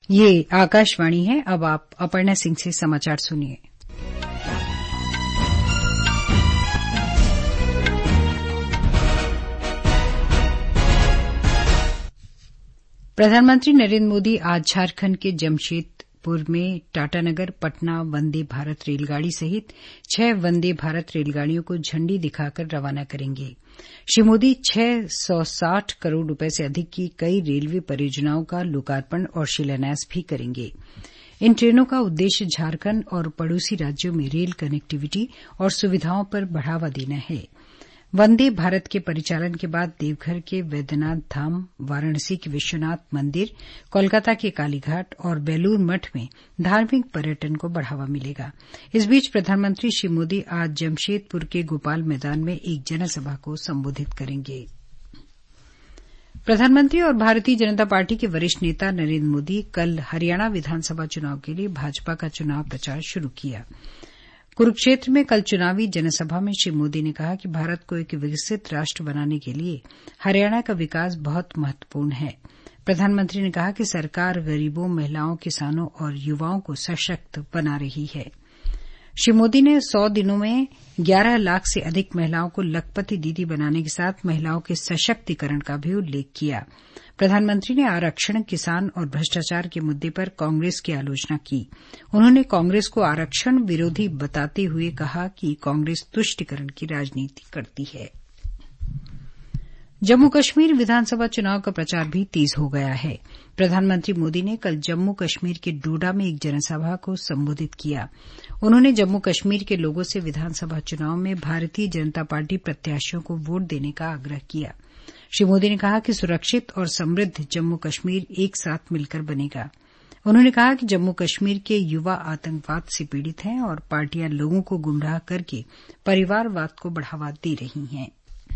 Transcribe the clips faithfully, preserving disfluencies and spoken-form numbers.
ये आकाशवाणी है। अब आप अपर्णा सिंह से समाचार सुनिए। प्रधानमंत्री नरेंद्र मोदी आज झारखंड के जमशेदपुर में टाटानगर पटना वंदे भारत रेलगाड़ी सहित छह वंदे भारत रेलगाड़ियों को झंडी दिखाकर रवाना करेंगे। श्री मोदी छह सौ साठ करोड़ रुपए से अधिक की कई रेलवे परियोजनाओं का लोकार्पण और शिलान्यास भी करेंगे। इन ट्रेनों का उद्देश्य झारखंड और पड़ोसी राज्यों में रेल कनेक्टिविटी और सुविधाओं पर बढ़ावा देना है। वंदे भारत के परिचालन के बाद देवघर के वैद्यनाथ धाम, वाराणसी के विश्वनाथ मंदिर, कोलकाता के कालीघाट और बेलूर मठ में धार्मिक पर्यटन को बढ़ावा मिलेगा। इस बीच प्रधानमंत्री श्री मोदी आज जमशेदपुर के गोपाल मैदान में एक जनसभा को संबोधित करेंगे। प्रधानमंत्री और भारतीय जनता पार्टी के वरिष्ठ नेता नरेंद्र मोदी कल हरियाणा विधानसभा चुनाव के लिए भाजपा का चुनाव प्रचार शुरू किया। कुरुक्षेत्र में कल चुनावी जनसभा में श्री मोदी ने कहा कि भारत को एक विकसित राष्ट्र बनाने के लिए हरियाणा का विकास बहुत महत्वपूर्ण है। प्रधानमंत्री ने कहा कि सरकार गरीबों, महिलाओं, किसानों और युवाओं को सशक्त बना रही है। श्री मोदी ने सौ दिनों में ग्यारह लाख से अधिक महिलाओं को लखपति दीदी बनाने के साथ महिलाओं के सशक्तिकरण का भी उल्लेख किया। प्रधानमंत्री ने आरक्षण, किसान और भ्रष्टाचार के मुद्दे पर कांग्रेस की आलोचना की। उन्होंने कांग्रेस को आरक्षण विरोधी बताते हुए कहा कि कांग्रेस तुष्टीकरण की राजनीति करती है। जम्मू कश्मीर विधानसभा चुनाव का प्रचार भी तेज हो गया है। प्रधानमंत्री मोदी ने कल जम्मू कश्मीर के डोडा में एक जनसभा को संबोधित किया। उन्होंने जम्मू कश्मीर के लोगों से विधानसभा चुनाव में भारतीय जनता पार्टी प्रत्याशियों को वोट देने का आग्रह किया। श्री मोदी ने कहा कि सुरक्षित और समृद्ध जम्मू कश्मीर एक साथ मिलकर बनेगा। उन्होंने कहा कि जम्मू कश्मीर के युवा आतंकवाद से पीड़ित हैं और पार्टियां लोगों को गुमराह करके परिवारवाद को बढ़ावा दे रही हैं।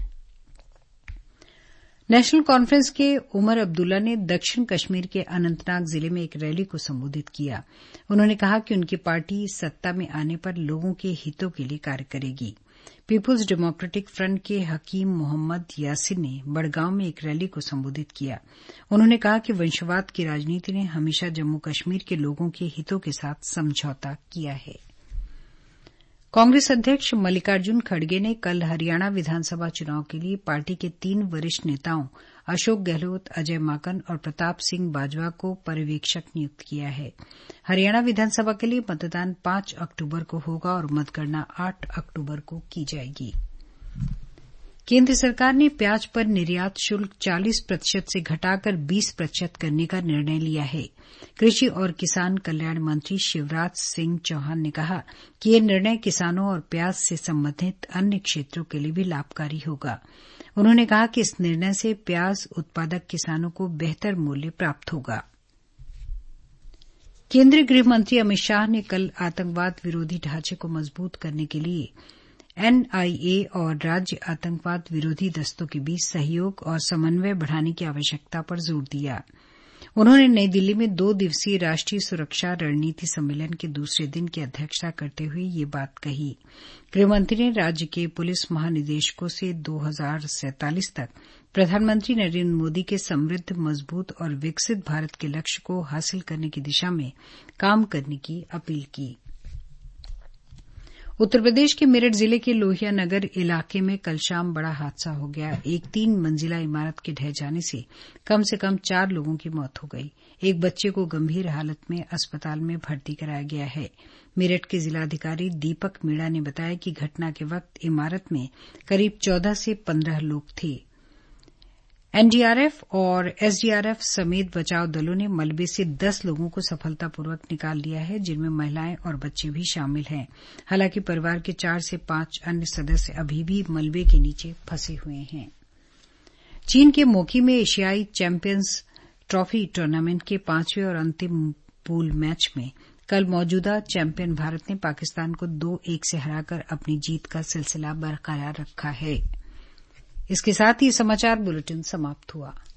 नेशनल कॉन्फ्रेंस के उमर अब्दुल्ला ने दक्षिण कश्मीर के अनंतनाग जिले में एक रैली को संबोधित किया। उन्होंने कहा कि उनकी पार्टी सत्ता में आने पर लोगों के हितों के लिए कार्य करेगी। पीपुल्स डेमोक्रेटिक फ्रंट के हकीम मोहम्मद यासिन ने बड़गांव में एक रैली को संबोधित किया। उन्होंने कहा कि वंशवाद की राजनीति ने हमेशा जम्मू कश्मीर के लोगों के हितों के साथ समझौता किया है। कांग्रेस अध्यक्ष मल्लिकार्जुन खड़गे ने कल हरियाणा विधानसभा चुनाव के लिए पार्टी के तीन वरिष्ठ नेताओं अशोक गहलोत, अजय माकन और प्रताप सिंह बाजवा को पर्यवेक्षक नियुक्त किया है। हरियाणा विधानसभा के लिए मतदान पांच अक्टूबर को होगा और मतगणना आठ अक्टूबर को की जाएगी। केंद्र सरकार ने प्याज पर निर्यात शुल्क चालीस प्रतिशत से घटाकर बीस प्रतिशत करने का निर्णय लिया है। कृषि और किसान कल्याण मंत्री शिवराज सिंह चौहान ने कहा कि यह निर्णय किसानों और प्याज से संबंधित अन्य क्षेत्रों के लिए भी लाभकारी होगा। उन्होंने कहा कि इस निर्णय से प्याज उत्पादक किसानों को बेहतर मूल्य प्राप्त होगा। केंद्रीय गृह मंत्री अमित शाह ने कल आतंकवाद विरोधी ढांचे को मजबूत करने के लिए एनआईए और राज्य आतंकवाद विरोधी दस्तों के बीच सहयोग और समन्वय बढ़ाने की आवश्यकता पर जोर दिया। उन्होंने नई दिल्ली में दो दिवसीय राष्ट्रीय सुरक्षा रणनीति सम्मेलन के दूसरे दिन की अध्यक्षता करते हुए ये बात कही। गृहमंत्री ने राज्य के पुलिस महानिदेशकों से दो हजार सैंतालीस तक प्रधानमंत्री नरेंद्र मोदी के समृद्ध, मजबूत और विकसित भारत के लक्ष्य को हासिल करने की दिशा में काम करने की अपील की। उत्तर प्रदेश के मेरठ जिले के लोहिया नगर इलाके में कल शाम बड़ा हादसा हो गया। एक तीन मंजिला इमारत के ढह जाने से कम से कम चार लोगों की मौत हो गई। एक बच्चे को गंभीर हालत में अस्पताल में भर्ती कराया गया है। मेरठ के जिलाधिकारी दीपक मीणा ने बताया कि घटना के वक्त इमारत में करीब चौदह से पंद्रह लोग थे। एनडीआरएफ और एसडीआरएफ समेत बचाव दलों ने मलबे से दस लोगों को सफलतापूर्वक निकाल लिया है, जिनमें महिलाएं और बच्चे भी शामिल हैं। हालांकि परिवार के चार से पांच अन्य सदस्य अभी भी मलबे के नीचे फंसे हुए हैं। चीन के मोकी में एशियाई चैंपियंस ट्रॉफी टूर्नामेंट के पांचवें और अंतिम पूल मैच में कल मौजूदा चैंपियन भारत ने पाकिस्तान को दो एक से हराकर अपनी जीत का सिलसिला बरकरार रखा है। इसके साथ ही समाचार बुलेटिन समाप्त हुआ।